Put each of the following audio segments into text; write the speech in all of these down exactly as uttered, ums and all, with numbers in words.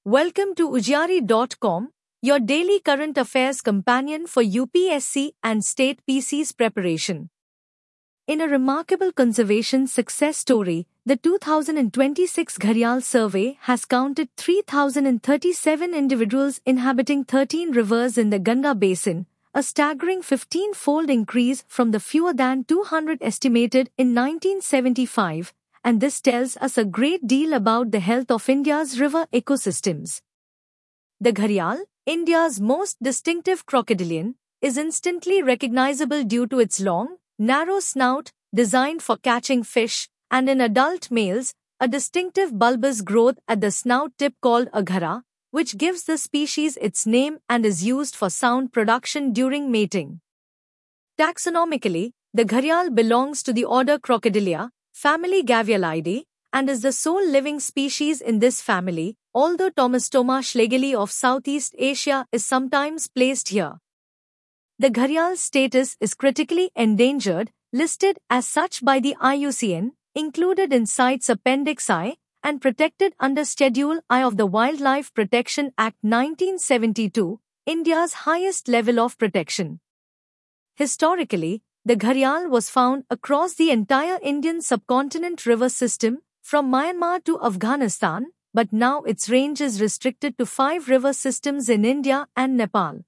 Welcome to Ujjari dot com, your daily current affairs companion for U P S C and state P C's preparation. In a remarkable conservation success story, the two thousand twenty-six Gharial survey has counted three thousand thirty-seven individuals inhabiting thirteen rivers in the Ganga basin, a staggering fifteen-fold increase from the fewer than two hundred estimated in nineteen seventy-five. And this tells us a great deal about the health of India's river ecosystems. The Gharial, India's most distinctive crocodilian, is instantly recognizable due to its long, narrow snout, designed for catching fish, and in adult males, a distinctive bulbous growth at the snout tip called a ghara, which gives the species its name and is used for sound production during mating. Taxonomically, the Gharial belongs to the order Crocodilia, family Gavialidae, and is the sole living species in this family, although Tomistoma schlegeli of Southeast Asia is sometimes placed here. The Gharial's status is critically endangered, listed as such by the I U C N, included in CITES Appendix I, and protected under Schedule I of the Wildlife Protection Act nineteen seventy-two, India's highest level of protection. Historically, the Gharial was found across the entire Indian subcontinent river system, from Myanmar to Afghanistan, but now its range is restricted to five river systems in India and Nepal.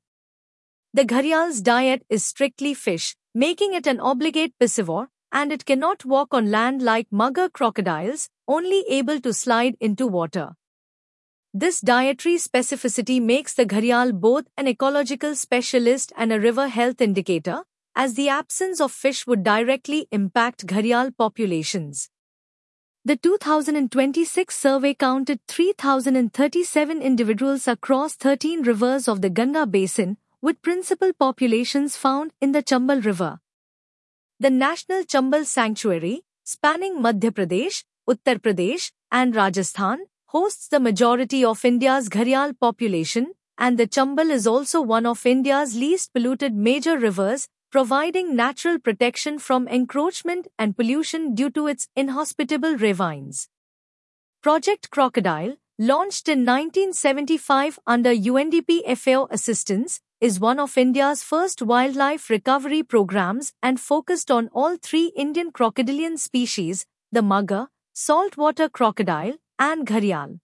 The Gharial's diet is strictly fish, making it an obligate piscivore, and it cannot walk on land like mugger crocodiles, only able to slide into water. This dietary specificity makes the Gharial both an ecological specialist and a river health indicator, as the absence of fish would directly impact Gharial populations. The two thousand twenty-six survey counted three thousand thirty-seven individuals across thirteen rivers of the Ganga basin, with principal populations found in the Chambal River. The National Chambal Sanctuary, spanning Madhya Pradesh, Uttar Pradesh, and Rajasthan, hosts the majority of India's Gharial population, and the Chambal is also one of India's least polluted major rivers, providing natural protection from encroachment and pollution due to its inhospitable ravines. Project Crocodile, launched in nineteen seventy-five under U N D P F A O assistance, is one of India's first wildlife recovery programs and focused on all three Indian crocodilian species, the mugger, saltwater crocodile, and Gharial.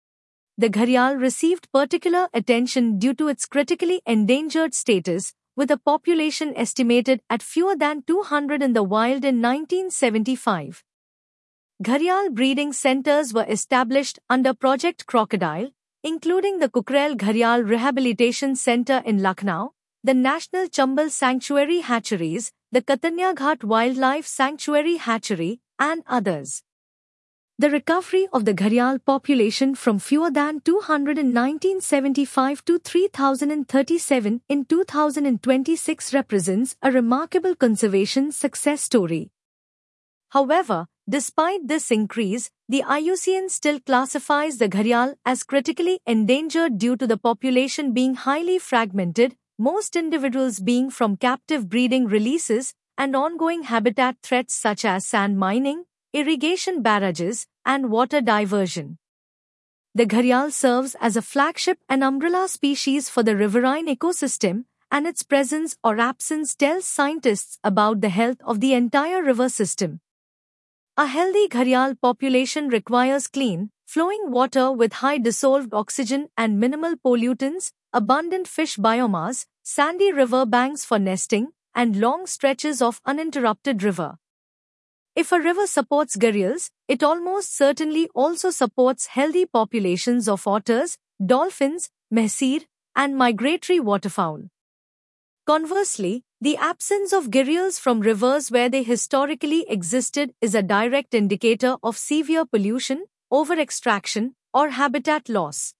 The Gharial received particular attention due to its critically endangered status, with a population estimated at fewer than two hundred in the wild in nineteen seventy-five. Gharial breeding centers were established under Project Crocodile, including the Kukrail Gharial Rehabilitation Center in Lucknow, the National Chambal Sanctuary Hatcheries, the Katanya Ghat Wildlife Sanctuary Hatchery, and others. The recovery of the Gharial population from fewer than two hundred in nineteen seventy-five to three thousand thirty-seven in two thousand twenty-six represents a remarkable conservation success story. However, despite this increase, the I U C N still classifies the Gharial as critically endangered due to the population being highly fragmented, most individuals being from captive breeding releases, and ongoing habitat threats such as sand mining, irrigation barrages, and water diversion. The Gharial serves as a flagship and umbrella species for the riverine ecosystem, and its presence or absence tells scientists about the health of the entire river system. A healthy Gharial population requires clean, flowing water with high dissolved oxygen and minimal pollutants, abundant fish biomass, sandy river banks for nesting, and long stretches of uninterrupted river. If a river supports gharials, it almost certainly also supports healthy populations of otters, dolphins, mahseer, and migratory waterfowl. Conversely, the absence of gharials from rivers where they historically existed is a direct indicator of severe pollution, over-extraction, or habitat loss.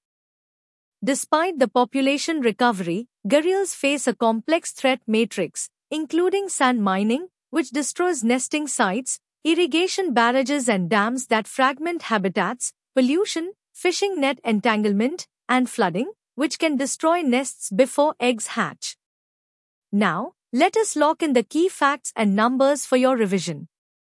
Despite the population recovery, gharials face a complex threat matrix, including sand mining, which destroys nesting sites, irrigation barrages and dams that fragment habitats, pollution, fishing net entanglement, and flooding, which can destroy nests before eggs hatch. Now, let us lock in the key facts and numbers for your revision.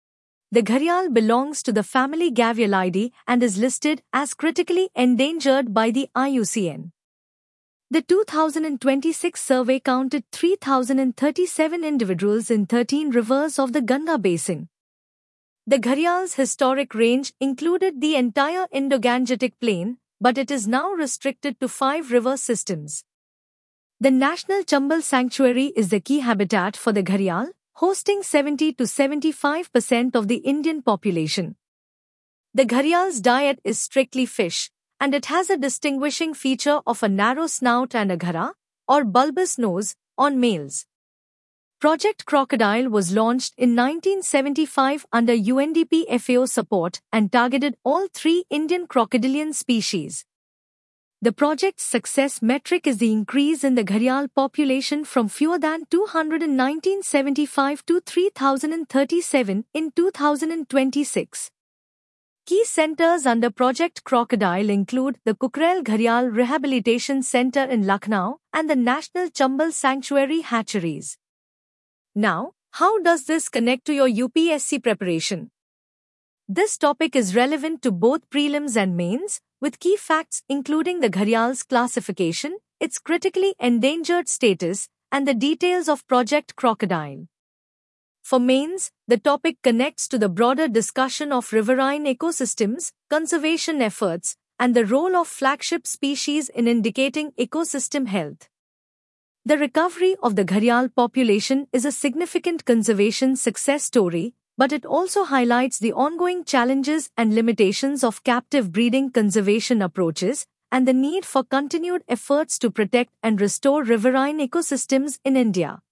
The gharial belongs to the family Gavialidae and is listed as critically endangered by the I U C N. The two thousand twenty-six survey counted three thousand thirty-seven individuals in thirteen rivers of the Ganga basin. The gharial's historic range included the entire Indo-Gangetic plain, but it is now restricted to five river systems. The National Chambal Sanctuary is the key habitat for the gharial, hosting seventy to seventy-five percent of the Indian population. The gharial's diet is strictly fish, and it has a distinguishing feature of a narrow snout and a ghara, or bulbous nose, on males. Project Crocodile was launched in nineteen seventy-five under U N D P F A O support and targeted all three Indian crocodilian species. The project's success metric is the increase in the gharial population from fewer than two hundred in nineteen seventy-five to three thousand thirty-seven in two thousand twenty-six. Key centers under Project Crocodile include the Kukrel Gharial Rehabilitation Center in Lucknow and the National Chambal Sanctuary hatcheries. Now, how does this connect to your U P S C preparation? This topic is relevant to both prelims and mains, with key facts including the gharial's classification, its critically endangered status, and the details of Project Crocodile. For mains, the topic connects to the broader discussion of riverine ecosystems, conservation efforts, and the role of flagship species in indicating ecosystem health. The recovery of the gharial population is a significant conservation success story, but it also highlights the ongoing challenges and limitations of captive breeding conservation approaches and the need for continued efforts to protect and restore riverine ecosystems in India.